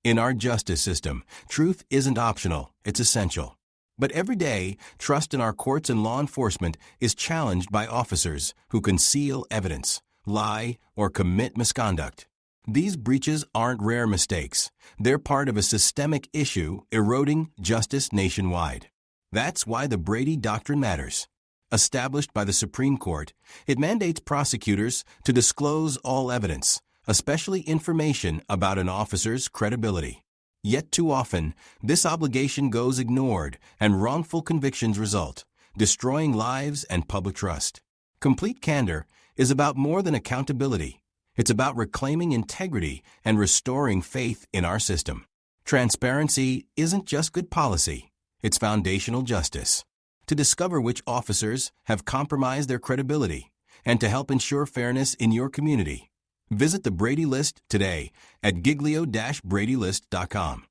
In our justice system, truth isn't optional, it's essential. But every day, trust in our courts and law enforcement is challenged by officers who conceal evidence, lie, or commit misconduct. These breaches aren't rare mistakes. They're part of a systemic issue eroding justice nationwide. That's why the Brady Doctrine matters. Established by the Supreme Court, it mandates prosecutors to disclose all evidence, especially information about an officer's credibility. Yet too often, this obligation goes ignored and wrongful convictions result, destroying lives and public trust. Complete candor is about more than accountability. It's about reclaiming integrity and restoring faith in our system. Transparency isn't just good policy, it's foundational justice. To discover which officers have compromised their credibility and to help ensure fairness in your community, visit the Brady List today at giglio-bradylist.com.